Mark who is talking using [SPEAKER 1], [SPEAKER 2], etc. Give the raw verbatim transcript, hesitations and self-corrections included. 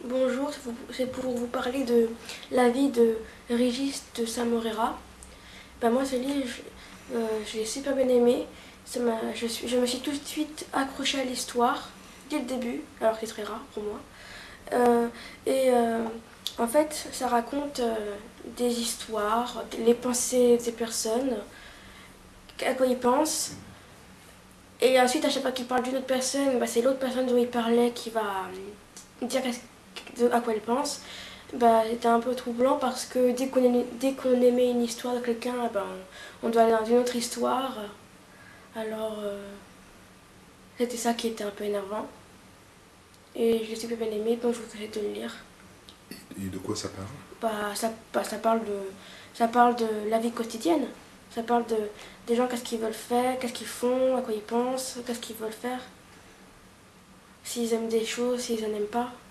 [SPEAKER 1] Bonjour, c'est pour vous parler de la vie de Régis de Samorera. Ben moi, ce livre, je, euh, je l'ai super bien aimé. Ça m'a- je, suis, je me suis tout de suite accrochée à l'histoire dès le début, alors que c'est très rare pour moi. Euh, et euh, en fait, ça raconte euh, des histoires, les pensées des personnes, à quoi ils pensent. Et ensuite, à chaque fois qu'il parle d'une autre personne, bah, c'est l'autre personne dont il parlait qui va euh, dire à quoi elle pense. Bah, c'était un peu troublant parce que dès qu'on aimait, dès qu'on aimait une histoire de quelqu'un, bah, on, on doit aller dans une autre histoire. Alors, euh, c'était ça qui était un peu énervant. Et je l'ai super bien aimé, donc je vous conseille de le lire.
[SPEAKER 2] Et de quoi ça parle?
[SPEAKER 1] Bah, ça, bah, ça, parle de, ça parle de la vie quotidienne. Ça parle de, des gens, qu'est-ce qu'ils veulent faire, qu'est-ce qu'ils font, à quoi ils pensent, qu'est-ce qu'ils veulent faire. S'ils aiment des choses, s'ils n'en aiment pas.